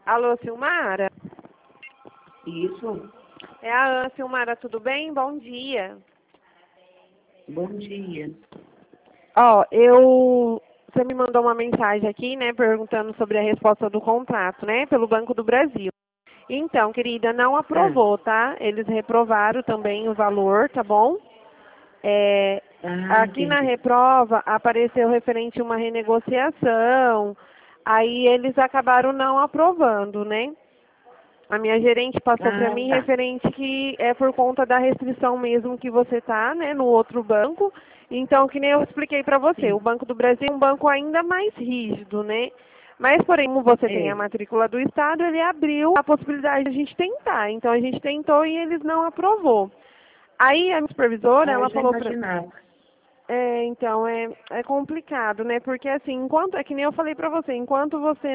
Alô, Silmara? Isso. É a Ana, Silmara, tudo bem? Bom dia. Bom dia. Você me mandou uma mensagem aqui, né, perguntando sobre a resposta do contrato, né, pelo Banco do Brasil. Então, querida, não aprovou, tá? Eles reprovaram também o valor, tá bom? Aqui na Entendi. reprova apareceu referente a uma renegociação, aí eles acabaram não aprovando, né? A minha gerente passou para mim Tá. referente que é por conta da restrição mesmo que você tá, né, no outro banco. Então, que nem eu expliquei para você, o Sim. Banco do Brasil é um banco ainda mais rígido, né? Mas, porém, como você tem a É. matrícula do Estado, ele abriu a possibilidade de a gente tentar. Então, a gente tentou e eles não aprovou. Aí, a minha supervisora, Eu ela já falou para... imaginava. Então, é complicado, né? Porque, assim, é que nem eu falei para você, enquanto você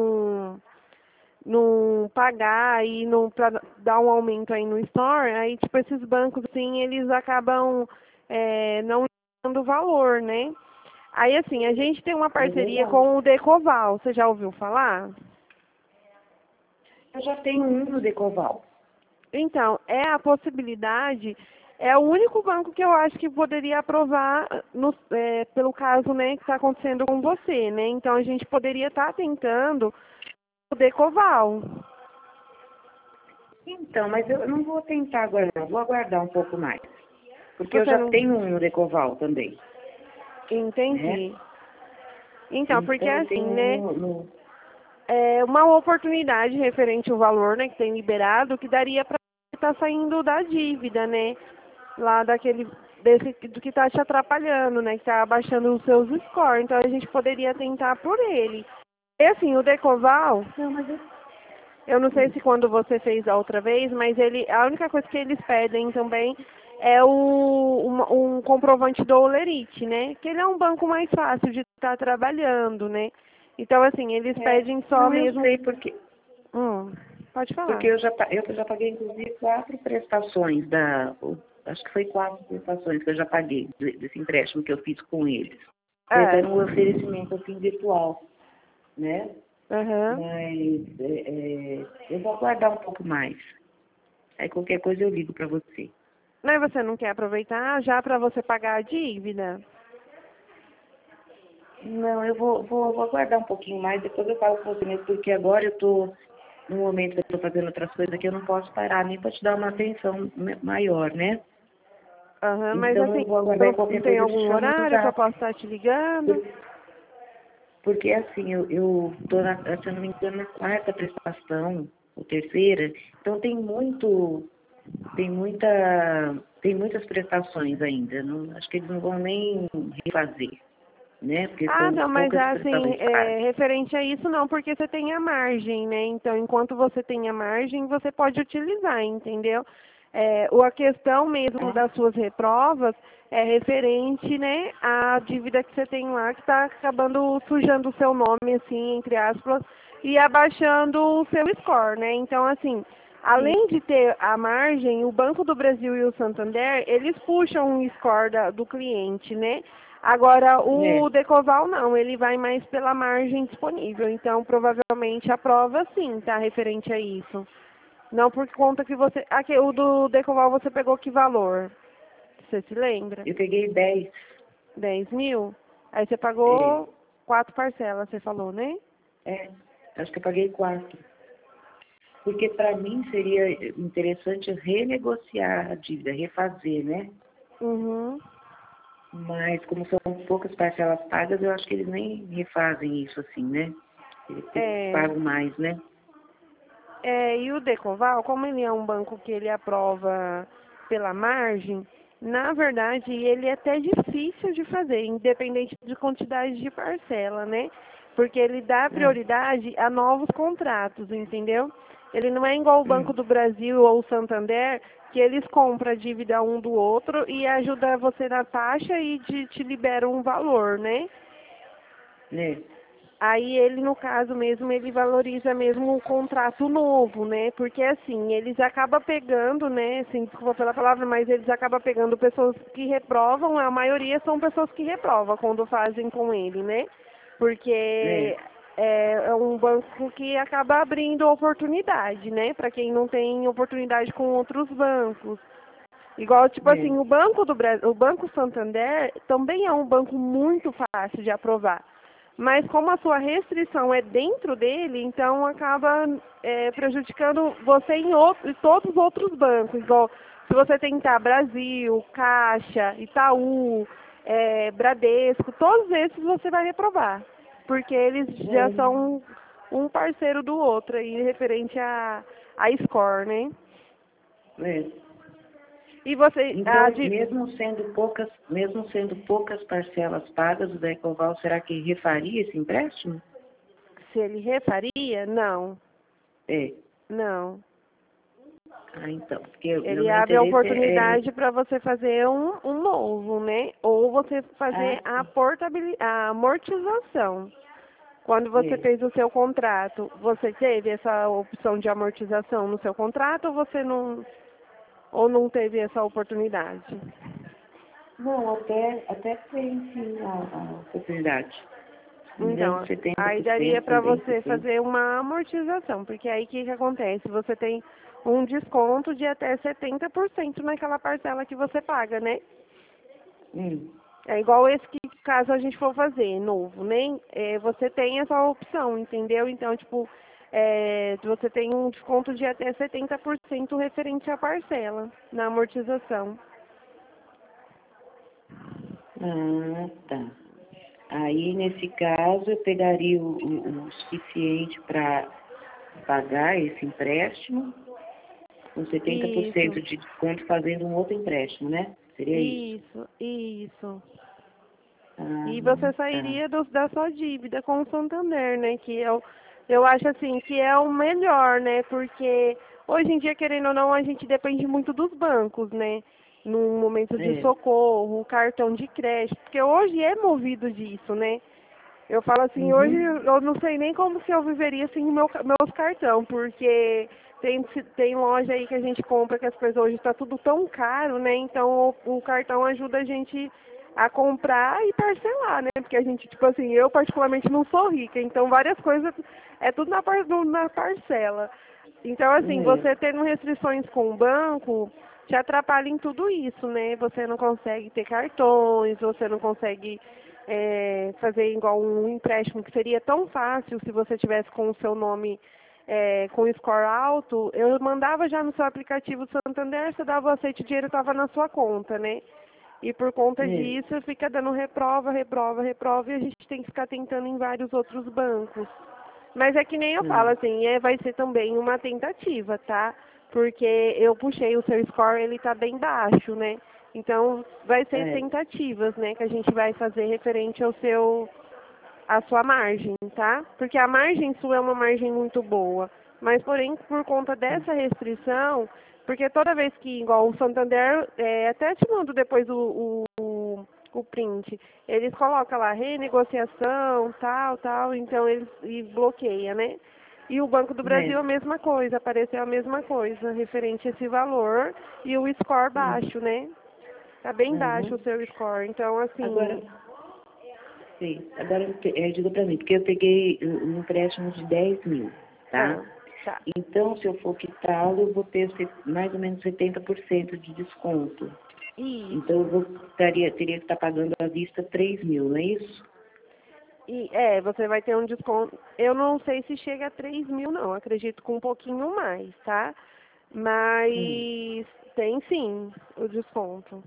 não pagar e não para dar um aumento aí no store, aí tipo esses bancos assim, eles acabam não dando valor, né? Aí assim, a gente tem uma É parceria verdade. com o Decoval, você já ouviu falar? Eu já tenho um no Decoval. Então, é a possibilidade, é o único banco que eu acho que poderia aprovar pelo caso, né, que está acontecendo com você, né? Então a gente poderia estar tentando o Decoval. Então, mas eu não vou tentar agora, não. Vou aguardar um pouco mais. Porque eu Você já não tenho um no Decoval também, né? entendi. Então, porque Então, eu assim, tenho né, um no... é uma oportunidade referente ao valor, né, que tem liberado, que daria para estar saindo da dívida, né, lá do que está te atrapalhando, né, que está abaixando os seus scores. Então, a gente poderia tentar por ele. E assim, o Decoval, Não, mas eu... eu não sei Hum. se quando você fez a outra vez, mas a única coisa que eles pedem também é um comprovante do Olerite, né? Que ele é um banco mais fácil de estar trabalhando, né? Então, assim, eles pedem só Não, eu mesmo... sei Hum, pode porque falar. eu já paguei, inclusive, 4 prestações acho que foi 4 prestações que eu já paguei desse empréstimo que eu fiz com eles. Foi até É. no oferecimento assim, virtual, né? Aham. Mas eu vou aguardar um pouco mais. Aí qualquer coisa eu ligo para você. Mas você não quer aproveitar já para você pagar a dívida? Não, eu vou aguardar um pouquinho mais, depois eu falo com você mesmo, porque agora eu estou no momento que eu estou fazendo outras coisas que eu não posso parar nem para te dar uma atenção maior, né? Aham, mas Então assim, eu vou aguardar e não qualquer tem coisa eu te algum chamo no horário que eu zap. possa estar te ligando? Por- Porque assim, eu estou, se eu não me engano, na quarta prestação, ou terceira, então tem muitas prestações ainda. Não, acho que eles não vão nem refazer, né? Porque Ah, são não, mas poucas assim, prestações pagas. referente a isso não, porque você tem a margem, né? Então, enquanto você tem a margem, você pode utilizar, entendeu? A questão mesmo Ah, das suas reprovas é referente, né, à dívida que você tem lá, que está acabando sujando o seu nome, assim, entre aspas, e abaixando o seu score, né? Então, assim, sim, além de ter a margem, o Banco do Brasil e o Santander, eles puxam o score do cliente, né? Agora, né? o Decoval não, ele vai mais pela margem disponível. Então, provavelmente a prova sim, tá referente a isso. Não por conta que você... o do Decoval você pegou que valor? Você se lembra? Eu peguei 10, 10.000? Aí você é, pagou 4 parcelas, você falou, né? é, acho que eu paguei 4. Porque para mim seria interessante renegociar a dívida, refazer, né? Uhum. Mas como são poucas parcelas pagas, eu acho que eles nem refazem isso assim, né? Eles É, pagam mais, né? e o Decoval, como ele é um banco que ele aprova pela margem, na verdade, ele é até difícil de fazer, independente de quantidade de parcela, né? Porque ele dá Ah, prioridade a novos contratos, entendeu? Ele não é igual o Banco hum, do Brasil ou o Santander, que eles compram a dívida um do outro e ajuda você na taxa e te libera um valor, né? né? Aí ele, no caso mesmo, ele valoriza mesmo o contrato novo, né? Porque assim, eles acabam pegando, né? Assim, desculpa pela palavra, mas eles acabam pegando pessoas que reprovam, a maioria são pessoas que reprovam quando fazem com ele, né? É, Porque é um banco que acaba abrindo oportunidade, né? Para quem não tem oportunidade com outros bancos. Igual, tipo assim, o Banco do Brasil, o Banco Santander também é um banco muito fácil de aprovar. Mas como a sua restrição é dentro dele, então acaba prejudicando você em todos os outros bancos. Igual se você tentar Brasil, Caixa, Itaú, Bradesco, todos esses você vai reprovar. Porque eles já são um parceiro do outro aí, referente a score, né? E você, Então, mesmo sendo poucas parcelas pagas, o Decoval, será que refaria esse empréstimo? se ele refaria? Não. É. Não. Ah, então, porque o Ele meu abre a interesse oportunidade para você fazer um novo, né? Ou você fazer a amortização. Quando você fez o seu contrato, você teve essa opção de amortização no seu contrato ou você não teve essa oportunidade? Não, até tem sim a oportunidade. Então, aí daria para você fazer uma amortização, porque aí o que acontece? Você tem um desconto de até 70% naquela parcela que você paga, né? É igual esse que, caso a gente for fazer novo, né? Você tem essa opção, entendeu? Então, tipo, você tem um desconto de até 70% referente à parcela na amortização. Ah, tá. Aí, nesse caso, eu pegaria o suficiente para pagar esse empréstimo, com 70% de desconto, fazendo um outro empréstimo, né? Seria isso? Isso. Ah, E você sairia da sua dívida com o Santander, né? Que eu acho assim, que é o melhor, né? Porque hoje em dia, querendo ou não, a gente depende muito dos bancos, né? No momento de socorro, cartão de crédito, porque hoje é movido disso, né? Eu falo assim, hoje eu não sei nem como se eu viveria sem meus cartão, porque tem loja aí que a gente compra que as coisas hoje está tudo tão caro, né? Então o cartão ajuda a gente a comprar e parcelar, né? Porque a gente, tipo assim, eu particularmente não sou rica, então várias coisas é tudo na parcela. Então, assim, você tendo restrições com o banco, te atrapalha em tudo isso, né? Você não consegue ter cartões, você não consegue fazer igual um empréstimo que seria tão fácil se você tivesse com o seu nome com score alto. Eu mandava já no seu aplicativo Santander, você dava o aceite, o dinheiro estava na sua conta, né? E por conta disso fica dando reprova, e a gente tem que ficar tentando em vários outros bancos. Mas é que nem eu falo, assim, vai ser também uma tentativa, tá? Porque eu puxei o seu score, ele tá bem baixo, né? Então, vai ser tentativas, né, que a gente vai fazer referente à sua margem, tá? Porque a margem sua é uma margem muito boa. Mas, porém, por conta dessa restrição, porque toda vez que, igual o Santander, até te mando depois o print, eles colocam lá renegociação, tal, então e bloqueia, né? E o Banco do Brasil a mesma coisa, apareceu a mesma coisa, referente a esse valor e o score baixo, né? Tá bem baixo o seu score, então assim... Agora diga para mim, porque eu peguei um empréstimo de 10 mil, tá? Tá. Então, se eu for quitá-lo, eu vou ter mais ou menos 70% de desconto. Isso. Então, eu teria que estar pagando à vista 3 mil, não é isso? Você vai ter um desconto. Eu não sei se chega a 3 mil, não. Acredito com um pouquinho mais, tá? Mas tem sim o desconto.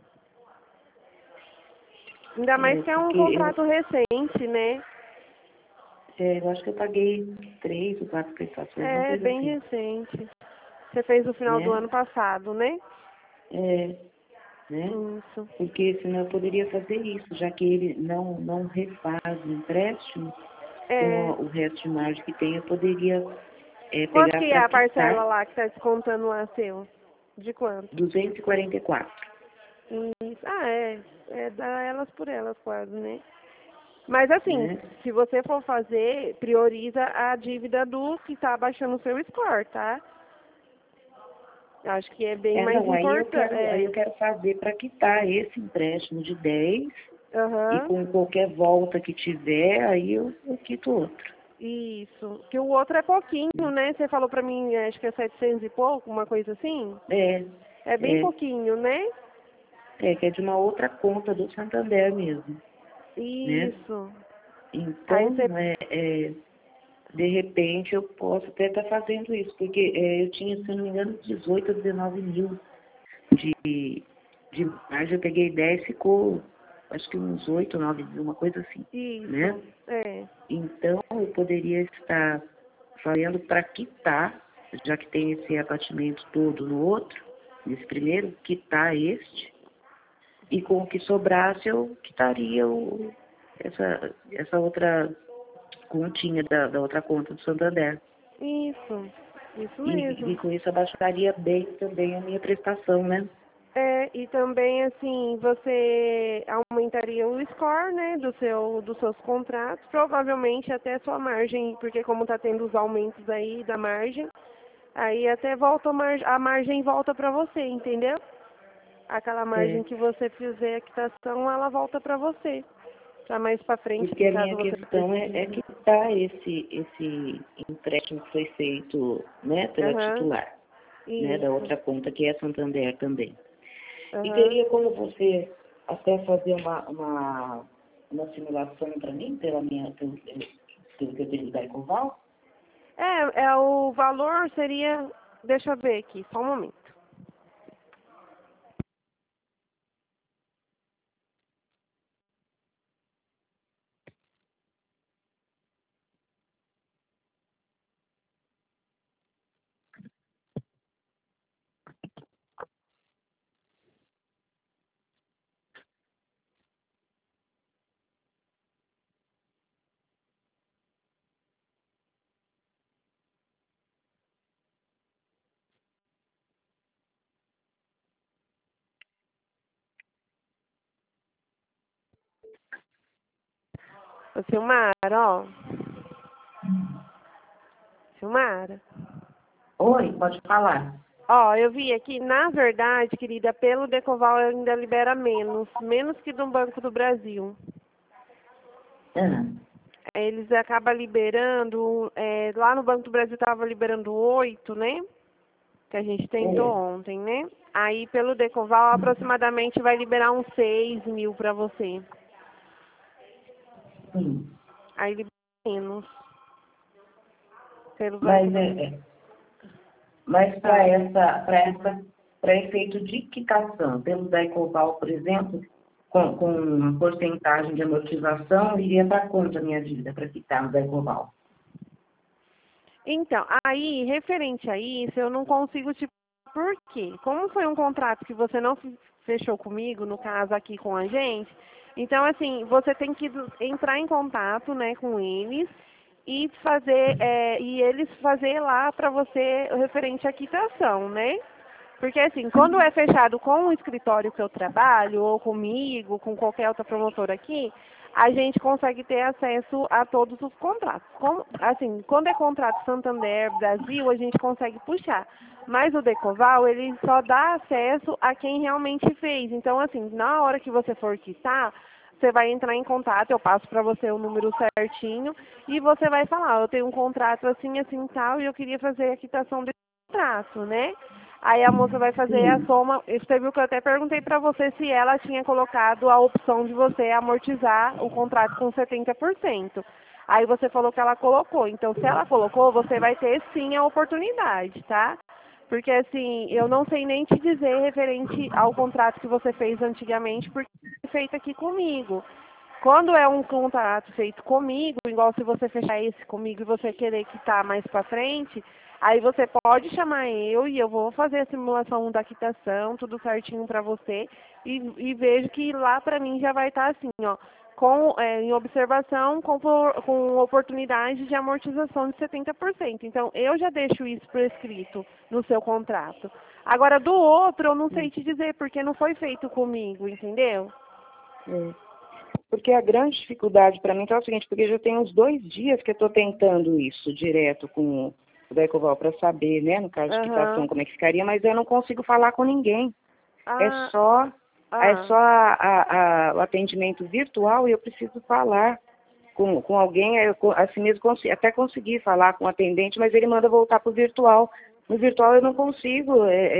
Ainda mais que é um contrato recente, né? Eu acho que eu paguei 3 ou 4 prestações. É, bem assim. recente. Você fez no final do ano passado, né? Né? Isso. Porque senão eu poderia fazer isso, já que ele não refaz o empréstimo, com o resto de margem que tem, eu poderia Quanto pegar que é para a parcela quitar lá que está descontando lá seu? De quanto? 244. Isso. Dá elas por elas quase, né? Mas assim, se você for fazer, prioriza a dívida do que está abaixando o seu score, tá? Acho que é bem mais importante. Aí eu quero fazer para quitar esse empréstimo de 10 e com qualquer volta que tiver, aí eu quito outro. Isso. Que o outro é pouquinho, né? Você falou pra mim, acho que é 700 e pouco, uma coisa assim? É, É bem é, pouquinho, né? que é de uma outra conta do Santander mesmo, né? Isso. Aí Então, você... de repente, eu posso até estar fazendo isso, porque eu tinha, se não me engano, 18 a 19 mil de margem, eu peguei 10, ficou, acho que uns 8, 9 mil, uma coisa assim, né? Isso. É. Então, eu poderia estar fazendo para quitar, já que tem esse abatimento todo no outro, nesse primeiro, quitar este, e com o que sobrasse eu quitaria essa outra continha da outra conta do Santander. Isso. Isso E mesmo. com isso abaixaria bem também a minha prestação, né? É, e também, assim, você aumentaria o score, né, dos seus contratos, provavelmente até a sua margem, porque como está tendo os aumentos aí da margem, aí até volta a margem volta para você, entendeu? Aquela margem É, que você fizer a quitação, ela volta para você, para mais para frente, porque assim, a caso minha você questão é precise. quitar esse empréstimo que foi feito, né, pela Aham, titular, né, da isso. outra conta que é Santander também. E Aham. teria como você até fazer uma simulação para mim, pelo que eu tenho da Ecoval? O valor seria, deixa eu ver aqui, só um momento. Ô, Silmara, ó. Silmara. Oi, pode falar. Ó, eu vi aqui, na verdade, querida, pelo Decoval ainda libera menos que do Banco do Brasil. Ah, Eles acabam liberando, lá no Banco do Brasil estava liberando 8, né? Que a gente tentou é. ontem, né? Aí pelo Decoval aproximadamente vai liberar uns 6 mil para você. Sim. Aí libera menos pelo Banco Mas, do Brasil. mas Tá. para efeito de quitação, pelo da Ecoval, por exemplo, com uma porcentagem de amortização, iria para quanto a minha dívida para quitar no da Ecoval? Então, aí, referente a isso, eu não consigo te... Por quê? Como foi um contrato que você não fechou comigo, no caso aqui com a gente, então, assim, você tem que entrar em contato, né, com eles e fazer, e eles fazer lá para você referente à quitação, né? Porque, assim, quando é fechado com o escritório que eu trabalho, ou comigo, com qualquer outra promotora aqui, a gente consegue ter acesso a todos os contratos. Assim, quando é contrato Santander, Brasil, a gente consegue puxar. Mas o Decoval, ele só dá acesso a quem realmente fez. Então, assim, na hora que você for quitar, você vai entrar em contato, eu passo para você o número certinho, e você vai falar, eu tenho um contrato assim, assim, tal, e eu queria fazer a quitação desse contrato, né? Aí a moça vai fazer a Sim. soma. Você viu que eu até perguntei para você se ela tinha colocado a opção de você amortizar o contrato com 70%. Aí você falou que ela colocou. Então, se ela colocou, você vai ter sim a oportunidade, tá? Porque assim, eu não sei nem te dizer referente ao contrato que você fez antigamente, porque foi feito aqui comigo. Quando é um contrato feito comigo, igual se você fechar esse comigo e você querer quitar mais para frente, aí você pode chamar eu e eu vou fazer a simulação da quitação, tudo certinho para você, e vejo que lá para mim já vai estar assim, ó, em observação com oportunidade de amortização de 70%. Então, eu já deixo isso por escrito no seu contrato. Agora, do outro, eu não sei te dizer, porque não foi feito comigo, entendeu? É. Porque a grande dificuldade para mim é o seguinte, porque já tem uns 2 dias que eu estou tentando isso direto com o da Ecoval para saber, né, no caso de quitação, Aham. como é que ficaria, mas eu não consigo falar com ninguém. É Ah, só, é ah. só o atendimento virtual e eu preciso falar. com alguém, assim mesmo até consegui falar com o atendente, mas ele manda voltar para o virtual. No virtual eu não consigo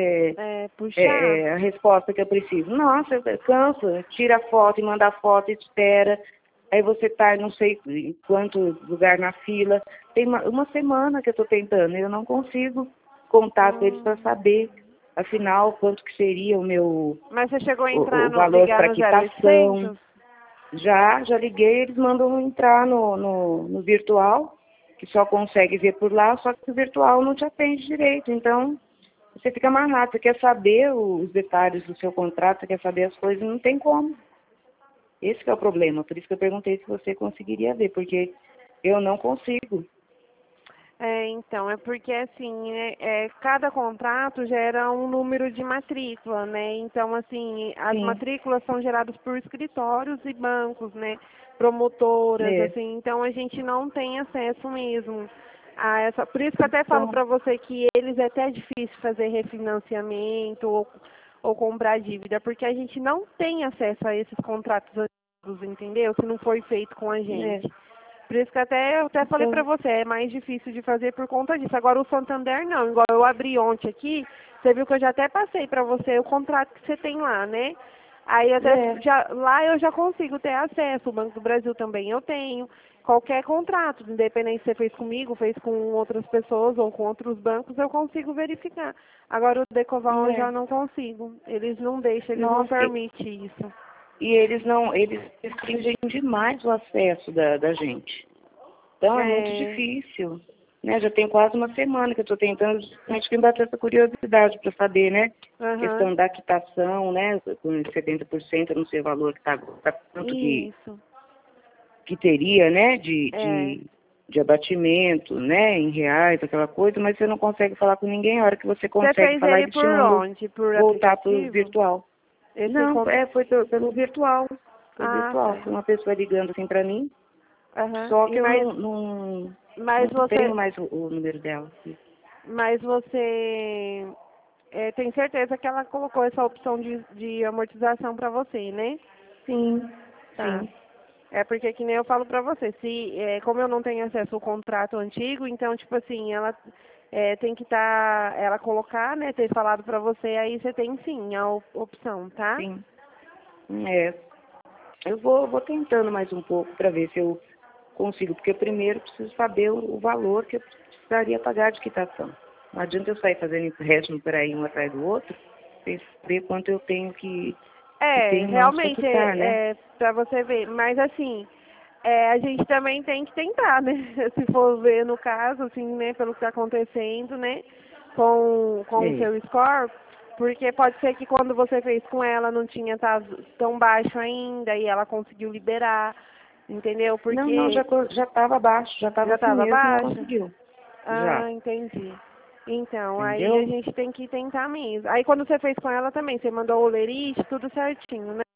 puxar. a resposta que eu preciso. Nossa, eu canso, tira a foto e manda a foto e espera. Aí você tá, não sei em quanto lugar na fila. Tem uma semana que eu estou tentando, eu não consigo contar com eles para saber, afinal, quanto que seria o meu Mas você chegou a entrar o valor ligar para no quitação. 0800? Já liguei, eles mandam entrar no virtual, que só consegue ver por lá, só que o virtual não te atende direito. Então, você fica amarrado, você quer saber os detalhes do seu contrato, você quer saber as coisas, não tem como. Esse que é o problema, por isso que eu perguntei se você conseguiria ver, porque eu não consigo. Então, é porque assim, cada contrato gera um número de matrícula, né? Então, assim, as Sim. matrículas são geradas por escritórios e bancos, né? Promotoras, assim, então a gente não tem acesso mesmo a essa. Por isso que eu até falo para você que eles é até difícil fazer refinanciamento ou comprar dívida, porque a gente não tem acesso a esses contratos antigos, entendeu? Se não foi feito com a gente. Por isso que eu até falei pra você, é mais difícil de fazer por conta disso. Agora o Santander não, igual eu abri ontem aqui, você viu que eu já até passei pra você o contrato que você tem lá, né? Aí até lá eu já consigo ter acesso, o Banco do Brasil também eu tenho. Qualquer contrato, independente se você fez comigo, fez com outras pessoas ou com outros bancos, eu consigo verificar. Agora o Decoval eu já não consigo. Eles não deixam, eles não permitem isso. E eles restringem demais o acesso da gente. Então é muito difícil. Né? Já tem quase uma semana que eu estou tentando justamente me bater essa curiosidade para saber, né? Questão da quitação, né? Com 70%, eu não sei o valor que está quanto que teria, né? De abatimento, né? Em reais, aquela coisa, mas você não consegue falar com ninguém. A hora que você consegue falar, eles te mandam voltar para o virtual. Não, foi pelo virtual. Foi virtual. Foi uma pessoa ligando assim pra mim. Só que eu não tenho mais o número dela. Mas você tem certeza que ela colocou essa opção de amortização pra você, né? Sim, sim. É porque que nem eu falo pra você, como eu não tenho acesso ao contrato antigo, então, tipo assim, ela tem que ela colocar, né, ter falado pra você, aí você tem sim a opção, tá? Sim. Eu vou tentando mais um pouco pra ver se eu consigo, porque primeiro eu preciso saber o valor que eu precisaria pagar de quitação. Não adianta eu sair fazendo empréstimo por aí um atrás do outro, sem saber quanto eu tenho que ter em mãos pra realmente, quitar, né? pra você ver, mas assim, a gente também tem que tentar, né? Se for ver no caso, assim, né, pelo que está acontecendo, né, com o seu score, porque pode ser que quando você fez com ela não tinha tão baixo ainda e ela conseguiu liberar, entendeu? Porque Não, já estava baixo, já estava assim mesmo e ela conseguiu. Entendi. Então, Entendeu? aí a gente tem que tentar mesmo. Aí quando você fez com ela também, você mandou o lerite, tudo certinho, né?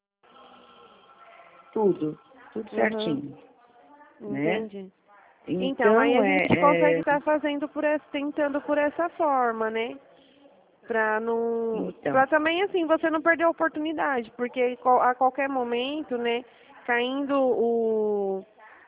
Tudo certinho. Entendi. Né? Então, aí a gente consegue estar fazendo tentando por essa forma, né? Pra não. Pra também, assim, você não perder a oportunidade, porque a qualquer momento, né, caindo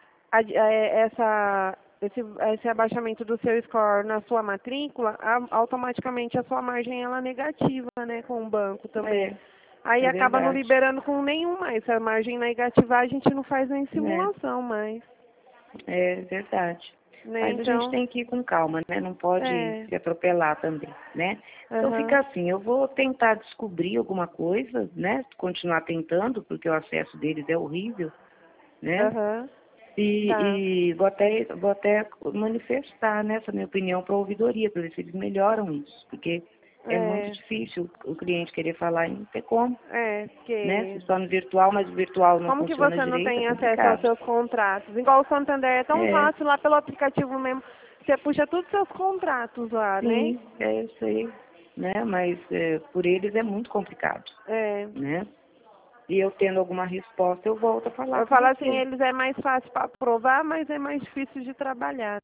esse abaixamento do seu score na sua matrícula, automaticamente a sua margem ela é negativa, né, com o banco também. Aí acaba não liberando com nenhum mais. Se a margem negativa, a gente não faz nem simulação mais. É verdade. Né? Mas então, a gente tem que ir com calma, né? Não pode se atropelar também, né? Então fica assim, eu vou tentar descobrir alguma coisa, né? Continuar tentando, porque o acesso deles é horrível, né? E vou até manifestar, né, essa minha opinião para a ouvidoria, para ver se eles melhoram isso, porque é muito difícil o cliente querer falar e não ter como. Porque... Né? Você está no virtual, mas o virtual não funciona direito. Como que você não tem acesso aos seus contratos? Igual o Santander é tão fácil lá pelo aplicativo mesmo. Você puxa todos os seus contratos lá, né? Sim, eu sei. Né? Mas por eles é muito complicado. Né? E eu tendo alguma resposta, eu volto a falar. Eu falo assim, eles é mais fácil para aprovar, mas é mais difícil de trabalhar.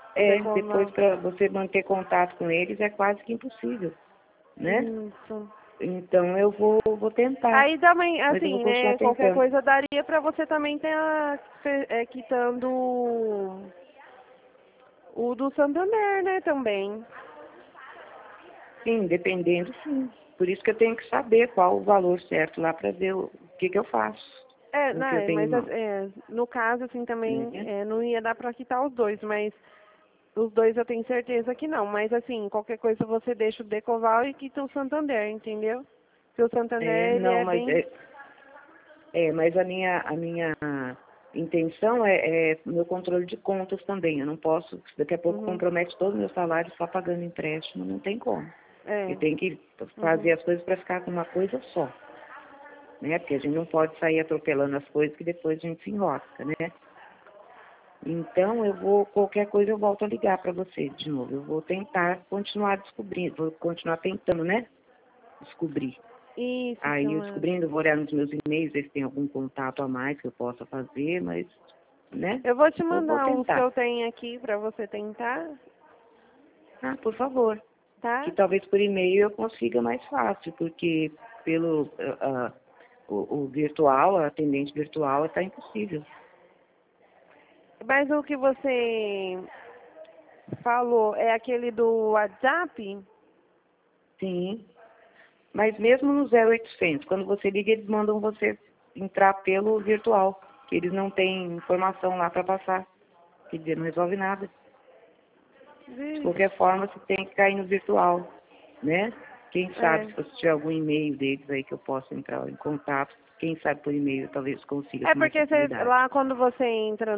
Depois para você manter contato com eles é quase que impossível. Né? Isso. Então eu vou tentar. Aí também, Mas eu vou assim, continuar né, qualquer tentando. coisa daria pra você também ter quitando o do Santander, né, também. Sim, dependendo, sim. Por isso que eu tenho que saber qual o valor certo lá para ver o que eu faço com o que eu Né, tenho em mas mãos. no caso, assim, também Né? não ia dar pra quitar os dois, mas os dois eu tenho certeza que não. Mas, assim, qualquer coisa você deixa o Decoval e quita o Santander, entendeu? Porque o Santander, ele Não, é mas bem... mas a minha intenção é meu controle de contas também. Eu não posso, daqui a pouco Uhum, compromete todo o meu salário só pagando empréstimo, não tem como. Eu é, tenho que uhum. fazer as coisas para ficar com uma coisa só, né? Porque a gente não pode sair atropelando as coisas que depois a gente se enrosca, né? Então qualquer coisa eu volto a ligar para você de novo. Eu vou tentar continuar descobrindo, vou continuar tentando, né? Descobrir. Isso, Aí eu Silmar. descobrindo, vou olhar nos meus e-mails, ver se tem algum contato a mais que eu possa fazer, mas, né? Eu vou te Vou mandar uns que tentar. eu tenho aqui pra você tentar, Ah, por favor. Que tá? talvez por e-mail eu consiga mais fácil, porque pelo o virtual, a atendente virtual, está impossível. Mas o que você falou é aquele do WhatsApp? Sim. Mas mesmo no 0800, quando você liga, eles mandam você entrar pelo virtual, que eles não têm informação lá para passar. Quer dizer, não resolve nada. De Vixe, qualquer forma, você tem que cair no virtual, né? Quem sabe, é. se você tiver algum e-mail deles aí que eu possa entrar em contato, quem sabe por e-mail eu talvez consiga É com mais porque facilidade. lá quando você entra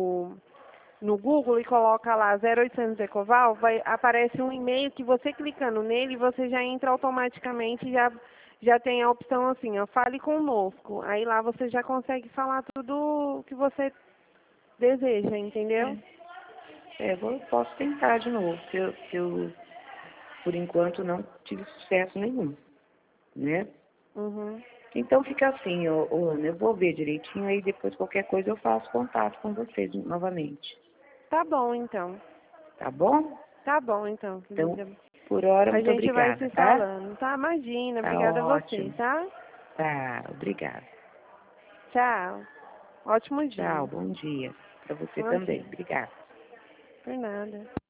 no Google e coloca lá 0800 Ecoval, aparece um e-mail que você clicando nele, você já entra automaticamente, já tem a opção assim, ó, fale conosco. Aí lá você já consegue falar tudo o que você deseja, entendeu? Eu posso tentar de novo, que eu, por enquanto, não tive sucesso nenhum, né? Uhum. Então fica assim, Ana, eu vou ver direitinho, aí depois qualquer coisa eu faço contato com vocês novamente. Tá bom então. Tá bom? Tá bom então, Então, querida. por hora, A muito gente vai obrigada, se tá? falando, tá? Imagina, Tá obrigada a você, ótimo. tá? Tá, obrigada. Tchau. Ótimo Tchau, dia. bom dia. Para você Bom também. dia. Obrigada. Por nada.